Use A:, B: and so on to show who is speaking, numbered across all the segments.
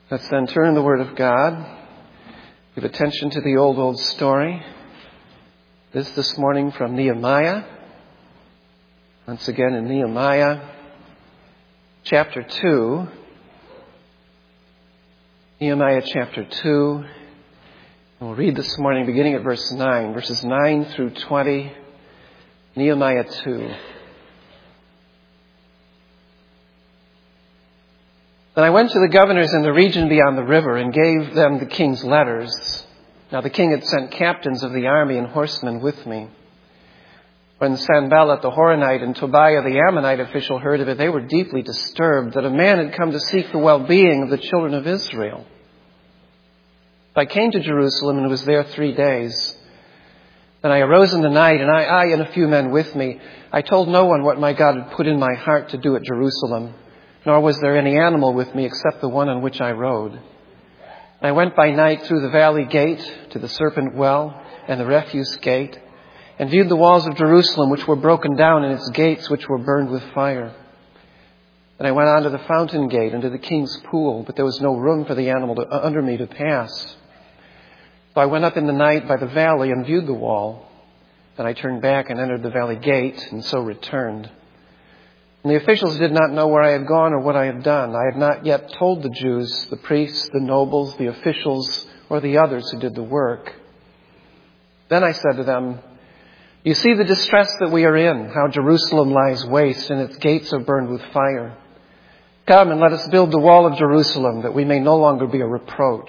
A: Let's then turn the Word of God. Give attention to the old story. This morning from Nehemiah. Once again in Nehemiah chapter 2. Nehemiah chapter 2. We'll read this morning beginning at verse 9. Verses 9 through 20. Nehemiah 2. Then I went to the governors in the region beyond the river and gave them the king's letters. Now the king had sent captains of the army and horsemen with me. When Sanballat the Horonite and Tobiah the Ammonite official heard of it, they were deeply disturbed that a man had come to seek the well-being of the children of Israel. I came to Jerusalem and was there 3 days. Then I arose in the night, and I and a few men with me, I told no one what my God had put in my heart to do at Jerusalem. Nor was there any animal with me except the one on which I rode. I went by night through the valley gate to the serpent well and the refuse gate, and viewed the walls of Jerusalem, which were broken down, and its gates, which were burned with fire. Then I went on to the fountain gate and to the king's pool, but there was no room for the animal under me to pass. So I went up in the night by the valley and viewed the wall. Then I turned back and entered the valley gate, and so returned. And the officials did not know where I had gone or what I had done. I had not yet told the Jews, the priests, the nobles, the officials, or the others who did the work. Then I said to them, "You see the distress that we are in, how Jerusalem lies waste and its gates are burned with fire. Come and let us build the wall of Jerusalem, that we may no longer be a reproach."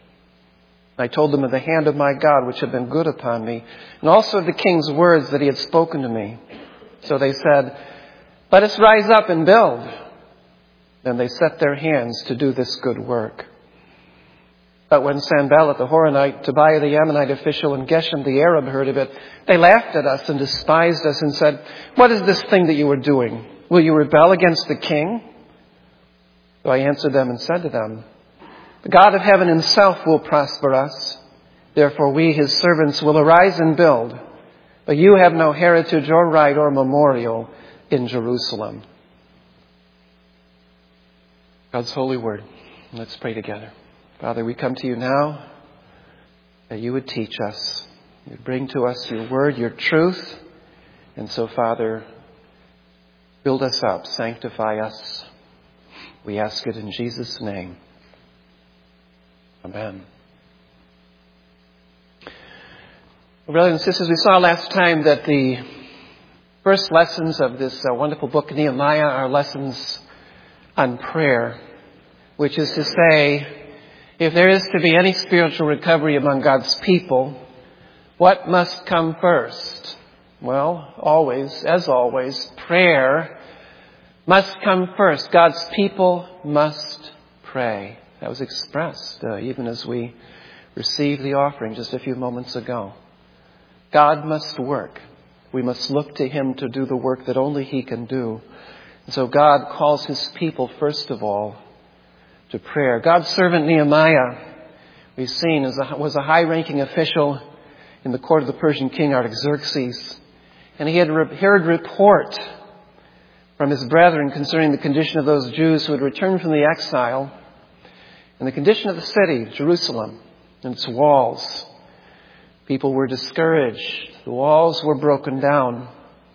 A: I told them of the hand of my God, which had been good upon me, and also of the king's words that he had spoken to me. So they said, "Let us rise up and build." Then they set their hands to do this good work. But when Sanballat the Horonite, Tobiah the Ammonite official, and Geshem the Arab heard of it, they laughed at us and despised us and said, "What is this thing that you are doing? Will you rebel against the king?" So I answered them and said to them, "The God of heaven himself will prosper us. Therefore we, his servants, will arise and build. But you have no heritage or right or memorial in Jerusalem." God's holy word. Let's pray together. Father, we come to you now that you would teach us. You'd bring to us your word, your truth. And so, Father, build us up, sanctify us. We ask it in Jesus' name. Amen. Well, brothers and sisters, we saw last time that the first lessons of this wonderful book, Nehemiah, are lessons on prayer, which is to say, if there is to be any spiritual recovery among God's people, what must come first? Well, as always, prayer must come first. God's people must pray. That was expressed even as we received the offering just a few moments ago. God must work. We must look to him to do the work that only he can do. And so God calls his people, first of all, to prayer. God's servant Nehemiah, we've seen, was a high-ranking official in the court of the Persian king Artaxerxes. And he had heard report from his brethren concerning the condition of those Jews who had returned from the exile and the condition of the city, Jerusalem, and its walls. People were discouraged. The walls were broken down.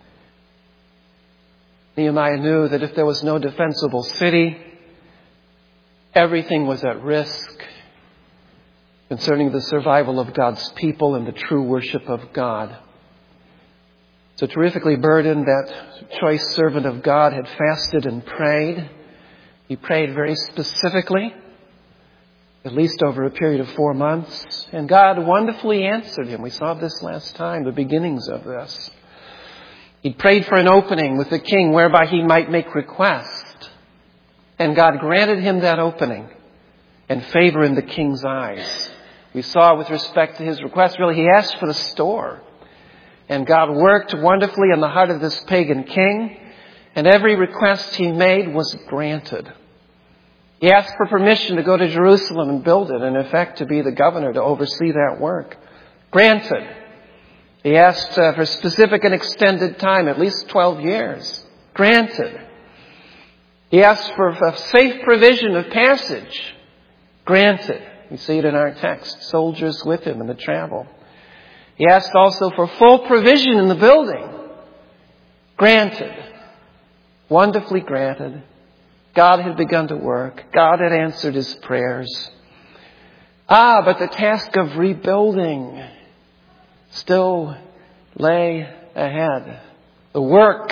A: Nehemiah knew that if there was no defensible city, everything was at risk concerning the survival of God's people and the true worship of God. So terrifically burdened, that choice servant of God had fasted and prayed. He prayed very specifically, at least over a period of 4 months. And God wonderfully answered him. We saw this last time, the beginnings of this. He prayed for an opening with the king whereby he might make request. And God granted him that opening and favor in the king's eyes. We saw with respect to his request, really, he asked for the store. And God worked wonderfully in the heart of this pagan king. And every request he made was granted. He asked for permission to go to Jerusalem and build it, and in effect to be the governor to oversee that work. Granted. He asked for specific and extended time, at least 12 years. Granted. He asked for a safe provision of passage Granted. We see it in our text. Soldiers with him in the travel. He asked also for full provision in the building. Granted. Wonderfully granted. God had begun to work. God had answered his prayers. But the task of rebuilding still lay ahead. The work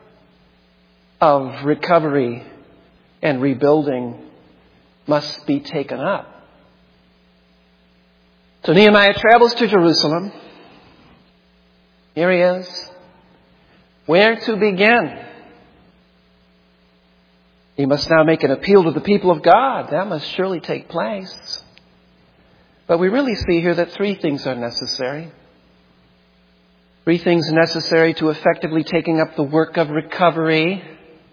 A: of recovery and rebuilding must be taken up. So Nehemiah travels to Jerusalem. Here he is. Where to begin? He must now make an appeal to the people of God. That must surely take place. But we really see here that three things are necessary. Three things necessary to effectively taking up the work of recovery.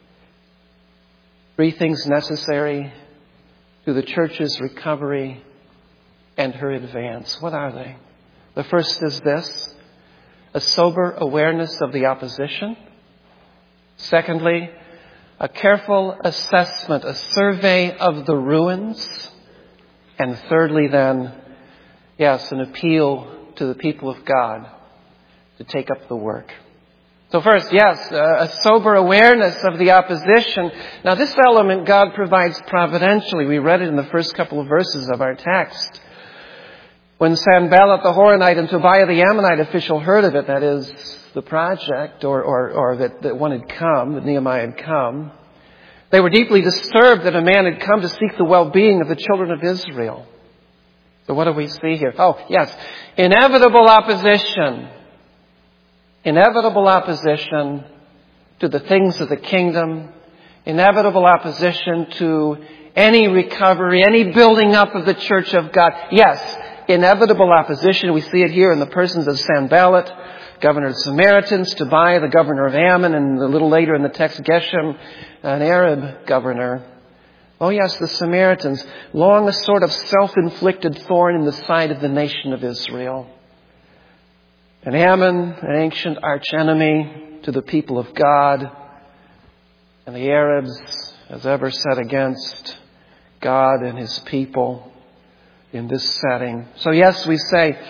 A: Three things necessary to the church's recovery and her advance. What are they? The first is this: a sober awareness of the opposition. Secondly, a careful assessment, a survey of the ruins. And thirdly then, an appeal to the people of God to take up the work. So first, a sober awareness of the opposition. Now this element God provides providentially. We read it in the first couple of verses of our text. When Sanballat the Horonite and Tobiah the Ammonite official heard of it, that is, the project, or that one had come, that Nehemiah had come, they were deeply disturbed that a man had come to seek the well-being of the children of Israel. So what do we see here? Inevitable opposition. Inevitable opposition to the things of the kingdom. Inevitable opposition to any recovery, any building up of the church of God. Inevitable opposition. We see it here in the persons of Sanballat, governor of the Samaritans, Tobiah, the governor of Ammon, and a little later in the text, Geshem, an Arab governor. The Samaritans, long a sort of self-inflicted thorn in the side of the nation of Israel. And Ammon, an ancient archenemy to the people of God. And the Arabs, as ever, set against God and his people in this setting. So we say,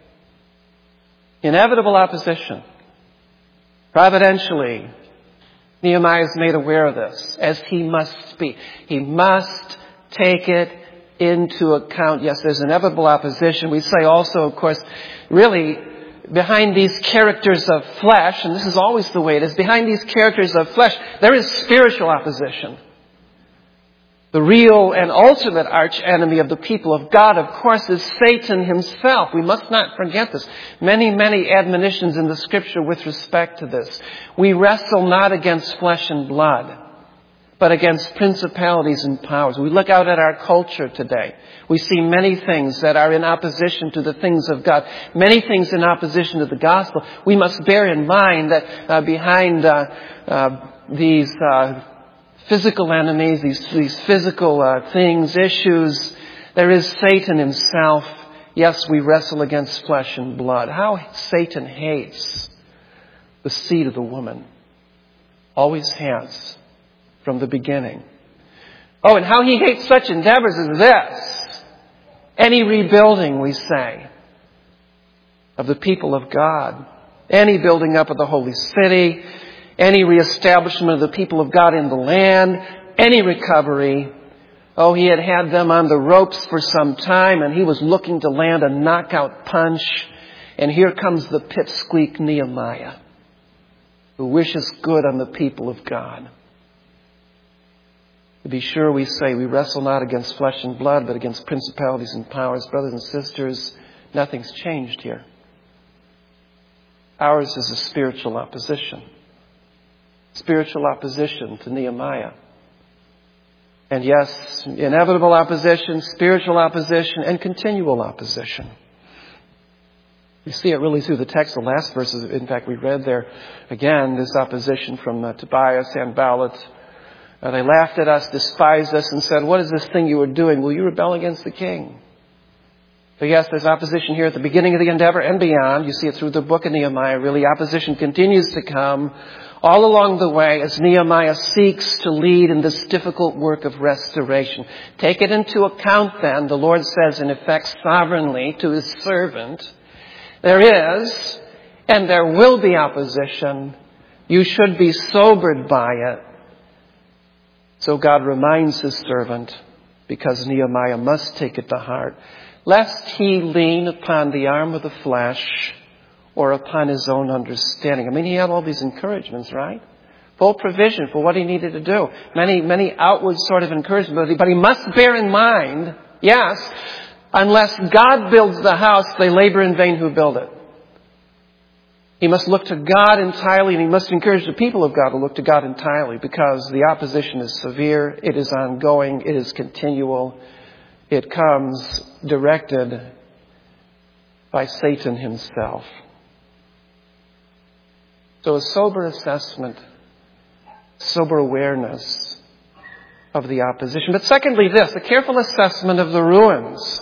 A: inevitable opposition. Providentially, Nehemiah is made aware of this, as he must be. He must take it into account. There's inevitable opposition. We say also, of course, really, behind these characters of flesh, and this is always the way it is, behind these characters of flesh, there is spiritual opposition. The real and ultimate archenemy of the people of God, of course, is Satan himself. We must not forget this. Many, many admonitions in the Scripture with respect to this. We wrestle not against flesh and blood, but against principalities and powers. We look out at our culture today. We see many things that are in opposition to the things of God, many things in opposition to the gospel. We must bear in mind that behind these physical enemies, these physical things, issues, there is Satan himself. We wrestle against flesh and blood. How Satan hates the seed of the woman. Always has from the beginning. And how he hates such endeavors as this. Any rebuilding, we say, of the people of God. Any building up of the holy city. Any reestablishment of the people of God in the land, any recovery. He had them on the ropes for some time, and he was looking to land a knockout punch. And here comes the pipsqueak Nehemiah, who wishes good on the people of God. To be sure, we say we wrestle not against flesh and blood, but against principalities and powers. Brothers and sisters, nothing's changed here. Ours is a spiritual opposition. Spiritual opposition to Nehemiah. And inevitable opposition, spiritual opposition, and continual opposition. You see it really through the text, the last verses. In fact, we read there again this opposition from Tobiah, Sanballat. They laughed at us, despised us, and said, "What is this thing you are doing? Will you rebel against the king?" So yes, there's opposition here at the beginning of the endeavor and beyond. You see it through the book of Nehemiah. Really, opposition continues to come all along the way as Nehemiah seeks to lead in this difficult work of restoration. Take it into account then, the Lord says in effect sovereignly to his servant, there is and there will be opposition. You should be sobered by it. So God reminds his servant, because Nehemiah must take it to heart, lest he lean upon the arm of the flesh or upon his own understanding. I mean, he had all these encouragements, right? Full provision for what he needed to do. Many outward sort of encouragement. But he must bear in mind, yes, unless God builds the house, they labor in vain who build it. He must look to God entirely, and he must encourage the people of God to look to God entirely, because the opposition is severe, it is ongoing, it is continual. It comes directed by Satan himself. So a sober assessment, sober awareness of the opposition. But secondly this, a careful assessment of the ruins.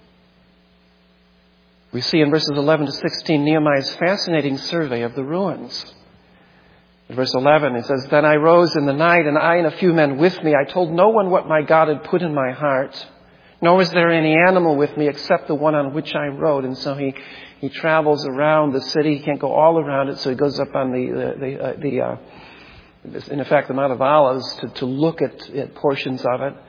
A: We see in verses 11 to 16 Nehemiah's fascinating survey of the ruins. In verse 11 it says, "Then I rose in the night, and I and a few men with me. I told no one what my God had put in my heart. Nor was there any animal with me except the one on which I rode." And so he travels around the city. He can't go all around it, so he goes up on in effect, the Mount of Olives to look at portions of it.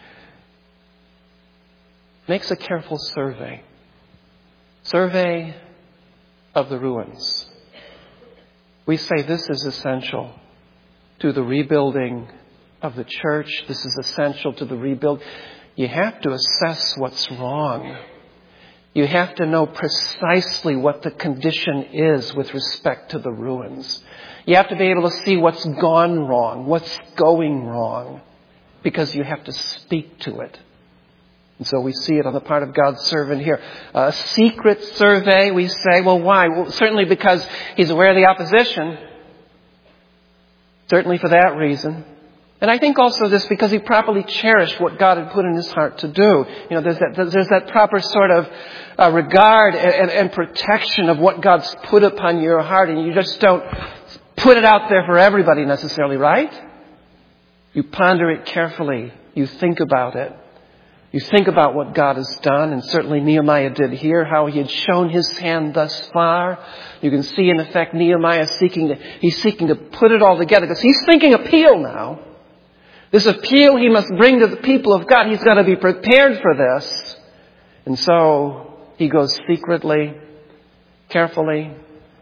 A: Makes a careful survey. Survey of the ruins. We say this is essential to the rebuilding of the church. This is essential to the rebuild. You have to assess what's wrong. You have to know precisely what the condition is with respect to the ruins. You have to be able to see what's gone wrong, what's going wrong, because you have to speak to it. And so we see it on the part of God's servant here. A secret survey, we say. Well, why? Well, certainly because he's aware of the opposition. Certainly for that reason. And I think also this because he properly cherished what God had put in his heart to do. You know, there's that proper sort of regard and protection of what God's put upon your heart, and you just don't put it out there for everybody necessarily, right? You ponder it carefully. You think about it. You think about what God has done, and certainly Nehemiah did here, how he had shown his hand thus far. You can see, in effect, Nehemiah seeking to put it all together, because he's thinking appeal now. This appeal he must bring to the people of God. He's got to be prepared for this. And so he goes secretly, carefully.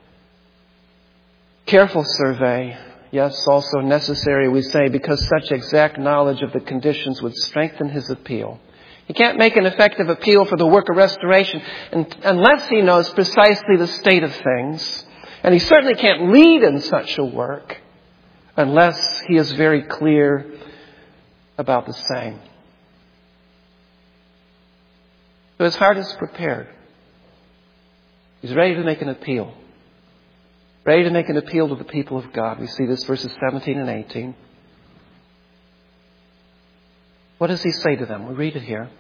A: Careful survey. Yes, also necessary, we say, because such exact knowledge of the conditions would strengthen his appeal. He can't make an effective appeal for the work of restoration unless he knows precisely the state of things. And he certainly can't lead in such a work unless he is very clear about the same. So his heart is prepared. He's ready to make an appeal. Ready to make an appeal to the people of God. We see this verses 17 and 18. What does he say to them? We read it here.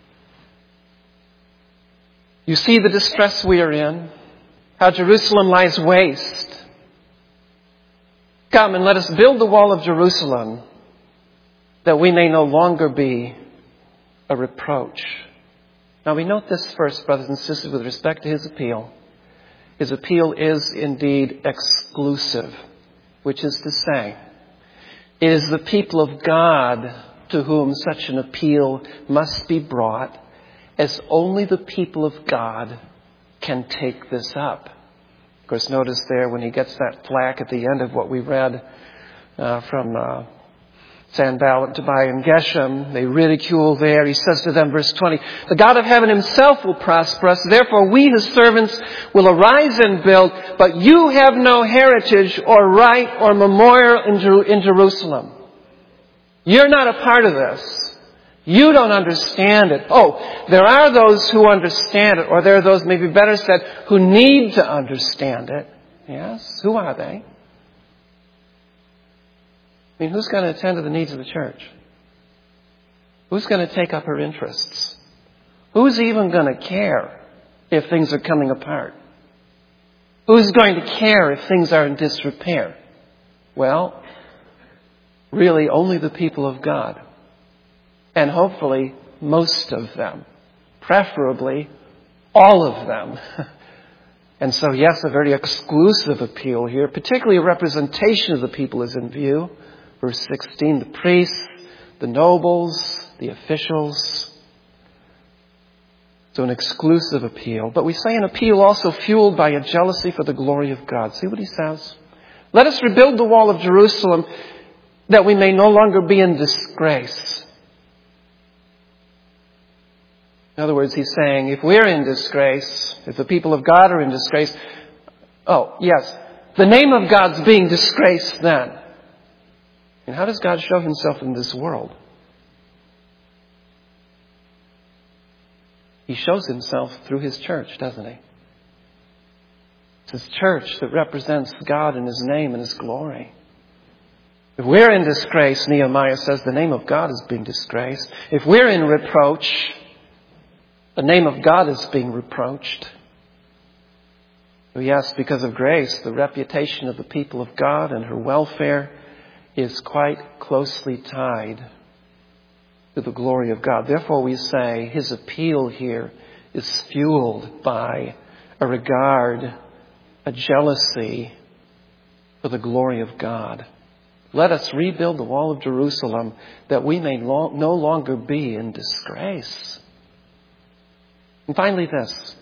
A: "You see the distress we are in, how Jerusalem lies waste. Come and let us build the wall of Jerusalem, that we may no longer be a reproach." Now we note this first, brothers and sisters, with respect to his appeal. His appeal is indeed exclusive, which is to say, it is the people of God to whom such an appeal must be brought, as only the people of God can take this up. Of course, notice there when he gets that flack at the end of what we read from Sanballat, Tobiah, and Geshem, they ridicule there. He says to them, verse 20, "The God of heaven himself will prosper us. Therefore we, his servants, will arise and build. But you have no heritage or right or memorial in Jerusalem." You're not a part of this. You don't understand it. Oh, there are those who understand it, or there are those, maybe better said, who need to understand it. Yes? Who are they? I mean, who's going to attend to the needs of the church? Who's going to take up her interests? Who's even going to care if things are coming apart? Who's going to care if things are in disrepair? Well, really only the people of God. And hopefully most of them. Preferably all of them. And so, yes, a very exclusive appeal here. Particularly a representation of the people is in view. Verse 16, the priests, the nobles, the officials. So an exclusive appeal. But we say an appeal also fueled by a jealousy for the glory of God. See what he says? Let us rebuild the wall of Jerusalem that we may no longer be in disgrace. In other words, he's saying, if we're in disgrace, if the people of God are in disgrace, oh, yes, the name of God's being disgraced then. And how does God show himself in this world? He shows himself through his church, doesn't he? It's his church that represents God and his name and his glory. If we're in disgrace, Nehemiah says, the name of God is being disgraced. If we're in reproach, the name of God is being reproached. Yes, because of grace, the reputation of the people of God and her welfare is quite closely tied to the glory of God. Therefore, we say his appeal here is fueled by a regard, a jealousy for the glory of God. Let us rebuild the wall of Jerusalem that we may no longer be in disgrace. And finally this.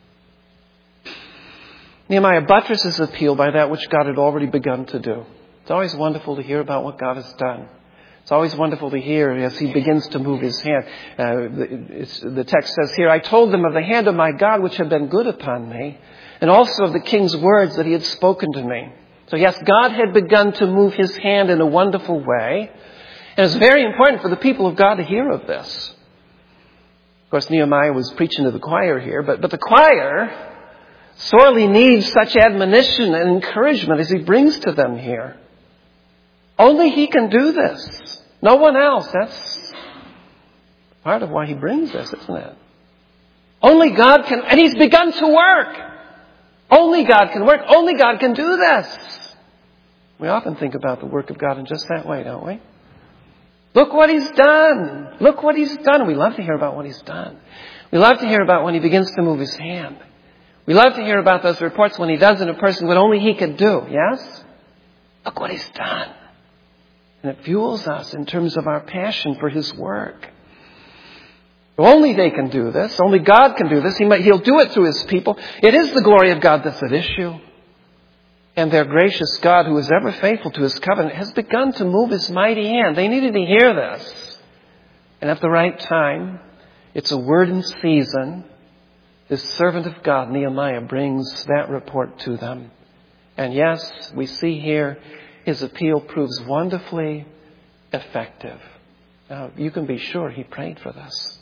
A: Nehemiah buttresses his appeal by that which God had already begun to do. It's always wonderful to hear about what God has done. It's always wonderful to hear as he begins to move his hand. The text says here, I told them of the hand of my God which had been good upon me, and also of the king's words that he had spoken to me. So yes, God had begun to move his hand in a wonderful way. And it's very important for the people of God to hear of this. Of course, Nehemiah was preaching to the choir here, but the choir sorely needs such admonition and encouragement as he brings to them here. Only he can do this. No one else. That's part of why he brings this, isn't it? Only God can, and he's begun to work. Only God can work. Only God can do this. We often think about the work of God in just that way, don't we? Look what he's done. Look what he's done. We love to hear about what he's done. We love to hear about when he begins to move his hand. We love to hear about those reports when he does in a person what only he could do. Yes? Look what he's done. And it fuels us in terms of our passion for his work. Only they can do this. Only God can do this. He'll do it through his people. It is the glory of God that's at issue. And their gracious God, who is ever faithful to his covenant, has begun to move his mighty hand. They needed to hear this. And at the right time, it's a word in season. This servant of God, Nehemiah, brings that report to them. And yes, we see here, his appeal proves wonderfully effective. Now, you can be sure he prayed for this.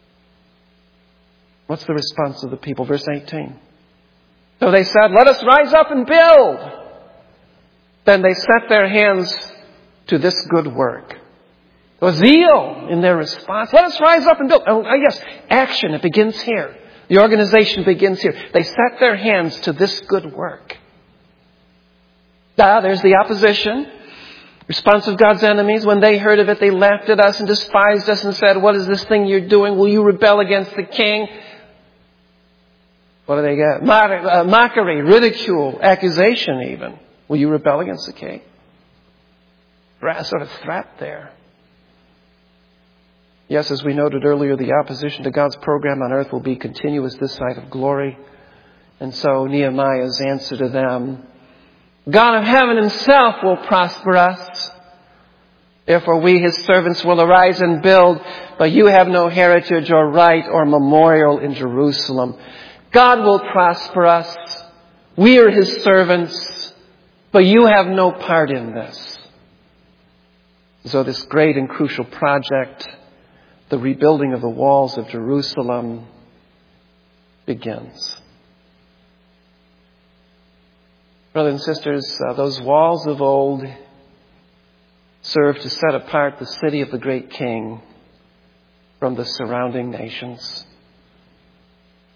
A: What's the response of the people? Verse 18. So they said, let us rise up and build. Then they set their hands to this good work. There was zeal in their response. Let us rise up and build. Oh, yes, action. It begins here. The organization begins here. They set their hands to this good work. There's the opposition. Response of God's enemies. When they heard of it, they laughed at us and despised us and said, what is this thing you're doing? Will you rebel against the king? What do they get? Mockery, ridicule, accusation even. Will you rebel against the king? Sort of threat there. Yes, as we noted earlier, the opposition to God's program on earth will be continuous this side of glory. And so Nehemiah's answer to them, God of heaven himself will prosper us. Therefore we, his servants, will arise and build, but you have no heritage or right or memorial in Jerusalem. God will prosper us. We are his servants, but you have no part in this. So this great and crucial project, the rebuilding of the walls of Jerusalem, begins. Brothers and sisters, those walls of old served to set apart the city of the great king from the surrounding nations.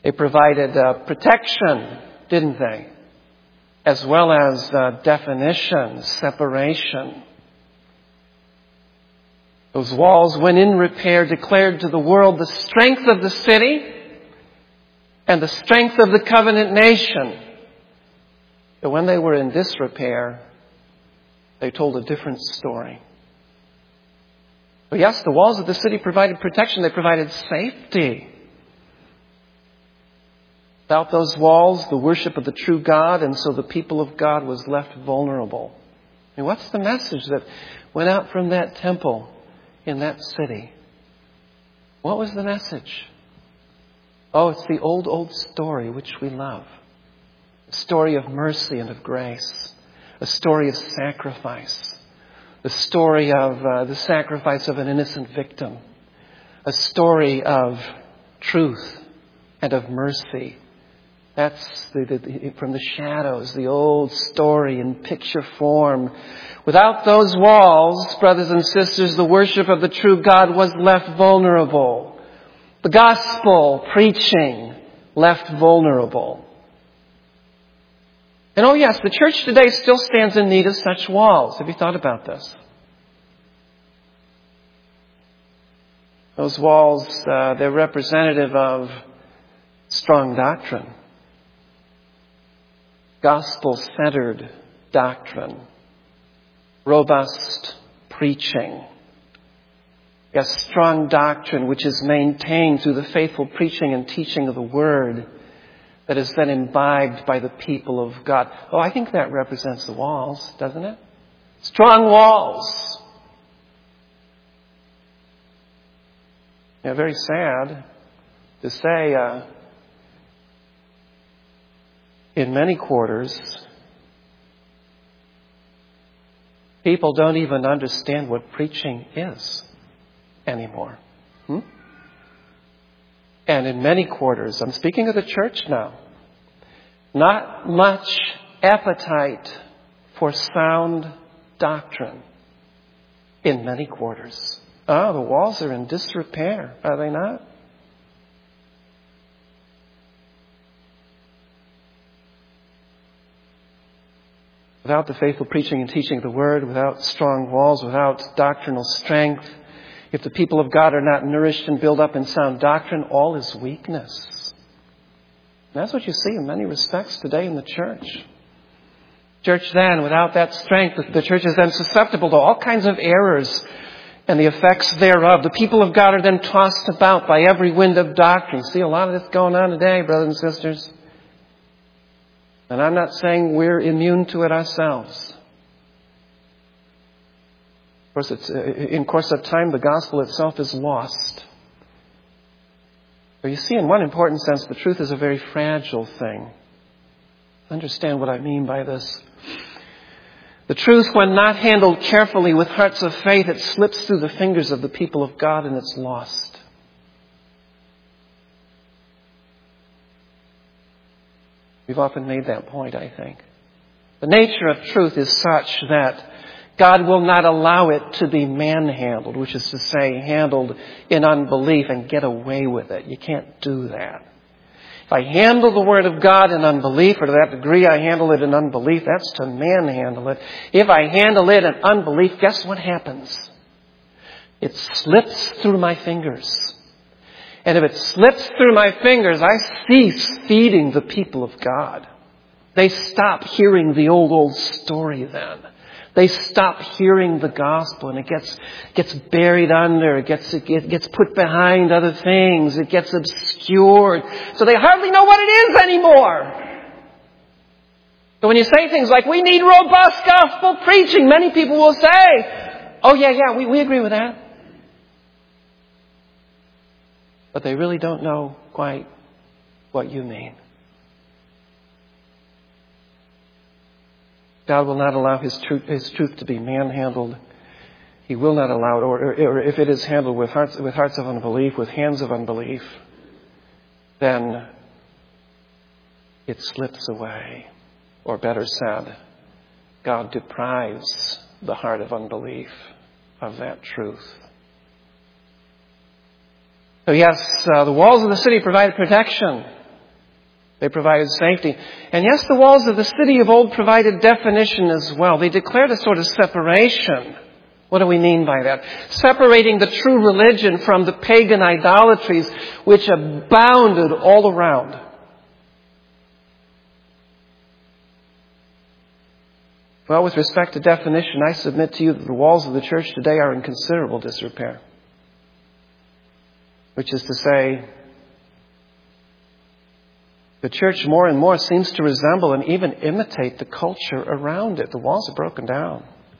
A: They provided protection, didn't they? As well as definition, separation. Those walls, when in repair, declared to the world the strength of the city and the strength of the covenant nation. But when they were in disrepair, they told a different story. But yes, the walls of the city provided protection. They provided safety. Without those walls, the worship of the true God, and so the people of God was left vulnerable. And what's the message that went out from that temple in that city? What was the message? Oh, it's the old story which we love. A story of mercy and of grace. A story of sacrifice. The story of the sacrifice of an innocent victim. A story of truth and of mercy. That's from the shadows, the old story in picture form. Without those walls, brothers and sisters, the worship of the true God was left vulnerable. The gospel preaching left vulnerable. And oh yes, the church today still stands in need of such walls. Have you thought about this? Those walls, they're representative of strong doctrine. Gospel-centered doctrine. Robust preaching. Yes, strong doctrine which is maintained through the faithful preaching and teaching of the Word that is then imbibed by the people of God. Oh, I think that represents the walls, doesn't it? Strong walls. Yeah, very sad to say, in many quarters, people don't even understand what preaching is anymore. And in many quarters, I'm speaking of the church now, not much appetite for sound doctrine in many quarters. Oh, the walls are in disrepair, are they not? Without the faithful preaching and teaching of the Word, without strong walls, without doctrinal strength, if the people of God are not nourished and built up in sound doctrine, all is weakness. And that's what you see in many respects today in the church. Church then, without that strength, the church is then susceptible to all kinds of errors and the effects thereof. The people of God are then tossed about by every wind of doctrine. See a lot of this going on today, brothers and sisters. And I'm not saying we're immune to it ourselves. Of course, in course of time, the gospel itself is lost. But you see, in one important sense, the truth is a very fragile thing. Understand what I mean by this. The truth, when not handled carefully with hearts of faith, it slips through the fingers of the people of God and it's lost. We've often made that point, I think. The nature of truth is such that God will not allow it to be manhandled, which is to say, handled in unbelief and get away with it. You can't do that. If I handle the Word of God in unbelief, or to that degree I handle it in unbelief, that's to manhandle it. If I handle it in unbelief, guess what happens? It slips through my fingers. And if it slips through my fingers, I cease feeding the people of God. They stop hearing the old story then. They stop hearing the gospel, and it gets buried under, it gets put behind other things, it gets obscured. So they hardly know what it is anymore. So when you say things like, we need robust gospel preaching, many people will say, oh yeah, we agree with that. But they really don't know quite what you mean. God will not allow His truth to be manhandled. He will not allow it, or if it is handled with hearts of unbelief, with hands of unbelief, then it slips away. Or better said, God deprives the heart of unbelief of that truth. So yes, the walls of the city provided protection. They provided safety. And yes, the walls of the city of old provided definition as well. They declared a sort of separation. What do we mean by that? Separating the true religion from the pagan idolatries which abounded all around. Well, with respect to definition, I submit to you that the walls of the church today are in considerable disrepair. Which is to say, the church more and more seems to resemble and even imitate the culture around it. The walls are broken down.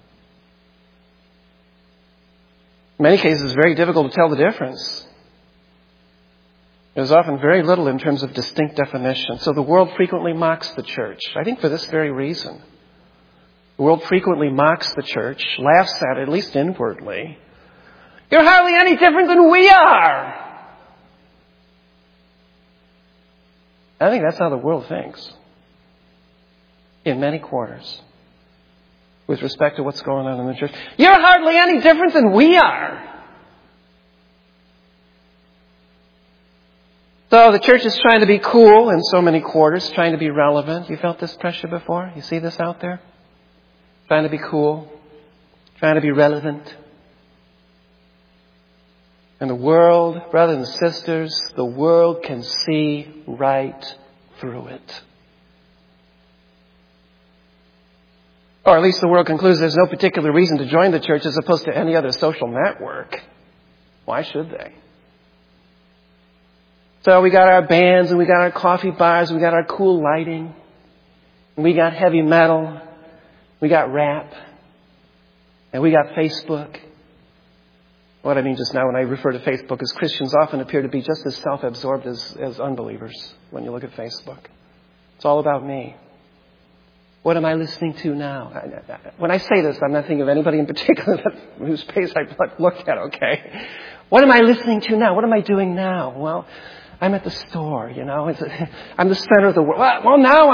A: In many cases, it's very difficult to tell the difference. There's often very little in terms of distinct definition. So the world frequently mocks the church. I think for this very reason. The world frequently mocks the church, laughs at it, at least inwardly. You're hardly any different than we are. I think that's how the world thinks. In many quarters. With respect to what's going on in the church. You're hardly any different than we are. So the church is trying to be cool in so many quarters, trying to be relevant. You felt this pressure before? You see this out there? Trying to be cool, trying to be relevant. And the world, brothers and sisters, the world can see right through it. Or at least the world concludes there's no particular reason to join the church as opposed to any other social network. Why should they? So we got our bands and we got our coffee bars, we got our cool lighting, and we got heavy metal, we got rap, and we got Facebook. What I mean just now when I refer to Facebook is Christians often appear to be just as self-absorbed as unbelievers when you look at Facebook. It's all about me. What am I listening to now? When I say this, I'm not thinking of anybody in particular whose face I look at, okay? What am I listening to now? What am I doing now? Well, I'm at the store, you know. I'm the center of the world. Well, now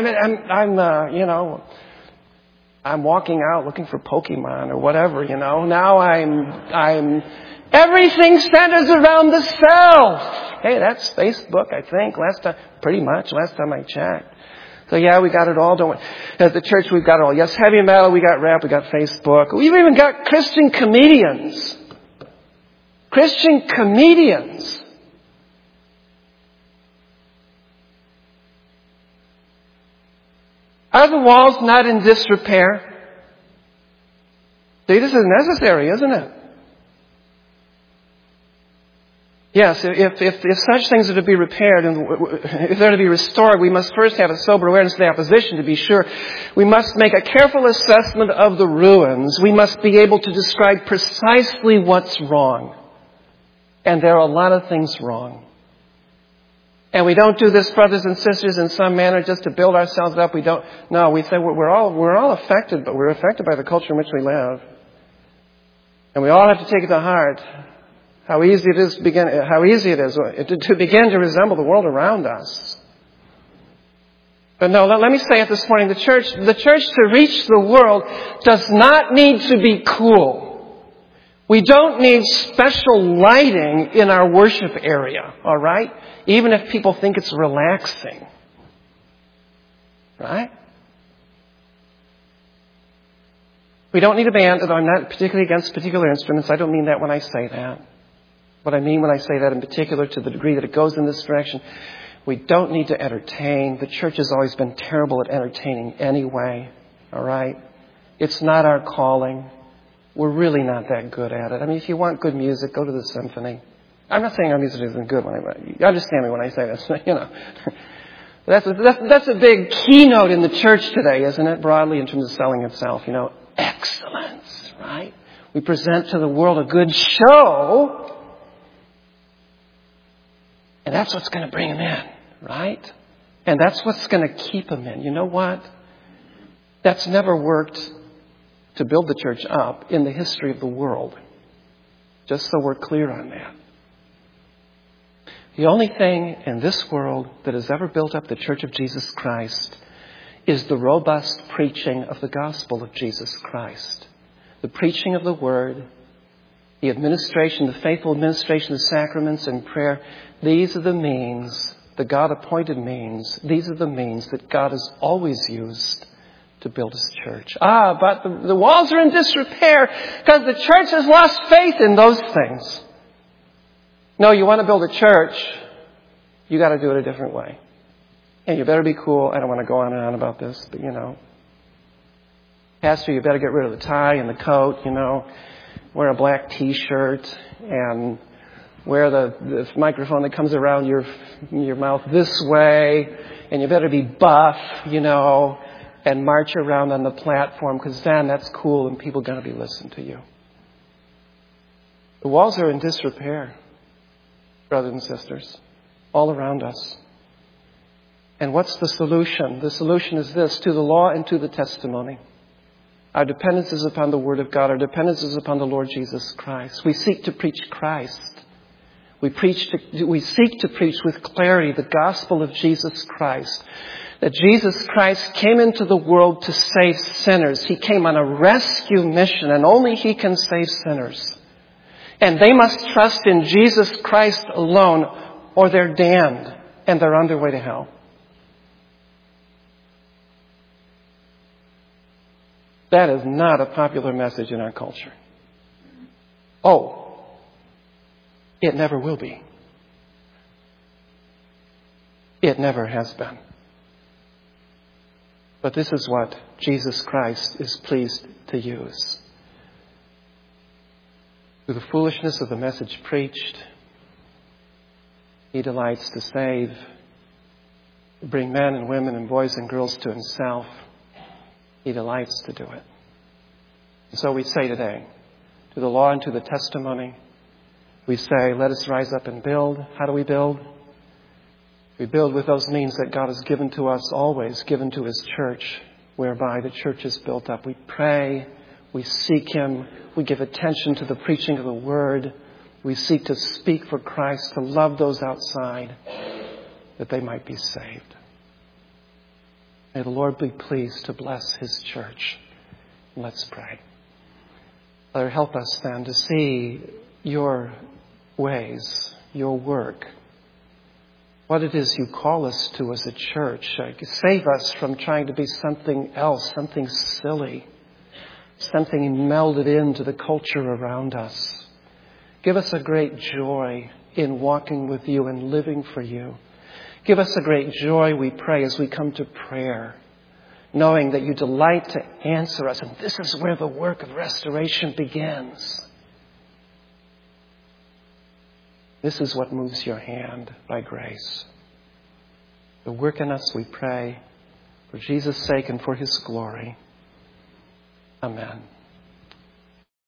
A: I'm walking out looking for Pokemon or whatever, you know. Now I'm everything centers around the self. Hey, that's Facebook, I think. Last time I checked. So yeah, we got it all. At the church, we've got it all. Yes, heavy metal, we got rap, we got Facebook. We've even got Christian comedians. Christian comedians. Are the walls not in disrepair? See, this is necessary, isn't it? Yes, if such things are to be repaired and if they're to be restored, we must first have a sober awareness of the opposition, to be sure. We must make a careful assessment of the ruins. We must be able to describe precisely what's wrong. And there are a lot of things wrong. And we don't do this, brothers and sisters, in some manner just to build ourselves up. We don't. No, we say we're all affected, but we're affected by the culture in which we live. And we all have to take it to heart. How easy it is to begin to resemble the world around us. But no, let me say it this morning. The church to reach the world does not need to be cool. We don't need special lighting in our worship area, all right? Even if people think it's relaxing. Right? We don't need a band, and I'm not particularly against particular instruments. I don't mean that when I say that. What I mean when I say that in particular, to the degree that it goes in this direction, we don't need to entertain. The church has always been terrible at entertaining anyway. All right? It's not our calling. We're really not that good at it. I mean, if you want good music, go to the symphony. I'm not saying our music isn't good. You understand me when I say this, you know. That's a big keynote in the church today, isn't it? Broadly, in terms of selling itself, you know, excellence, right? We present to the world a good show. And that's what's going to bring them in, right? And that's what's going to keep them in. You know what? That's never worked to build the church up in the history of the world. Just so we're clear on that. The only thing in this world that has ever built up the Church of Jesus Christ is the robust preaching of the gospel of Jesus Christ. The preaching of the word, the administration, the faithful administration of sacraments and prayer. These are the means the God-appointed means. These are the means that God has always used to build His church. But the walls are in disrepair because the church has lost faith in those things. No, you want to build a church, you got to do it a different way. And you better be cool. I don't want to go on and on about this, but Pastor, you better get rid of the tie and the coat, wear a black t-shirt and wear the microphone that comes around your mouth this way, and you better be buff, and march around on the platform, because then that's cool and people are going to be listening to you. The walls are in disrepair, brothers and sisters, all around us. And what's the solution? The solution is this: to the law and to the testimony. Our dependence is upon the Word of God. Our dependence is upon the Lord Jesus Christ. We seek to preach Christ. We seek to preach with clarity the gospel of Jesus Christ. That Jesus Christ came into the world to save sinners. He came on a rescue mission, and only He can save sinners. And they must trust in Jesus Christ alone, or they're damned and they're on their way to hell. That is not a popular message in our culture. It never will be. It never has been. But this is what Jesus Christ is pleased to use. Through the foolishness of the message preached, He delights to save, to bring men and women and boys and girls to Himself. He delights to do it. And so we say today, to the law and to the testimony, we say, let us rise up and build. How do we build? We build with those means that God has given to us, always given to His church, whereby the church is built up. We pray, we seek Him, we give attention to the preaching of the Word. We seek to speak for Christ, to love those outside, that they might be saved. May the Lord be pleased to bless His church. Let's pray. Father, help us then to see Your ways, Your work, what it is You call us to as a church. Save us from trying to be something else, something silly, something melded into the culture around us. Give us a great joy in walking with You and living for You. Give us a great joy, we pray, as we come to prayer, knowing that You delight to answer us. And this is where the work of restoration begins. This is what moves Your hand by grace. The work in us, we pray, for Jesus' sake and for His glory. Amen.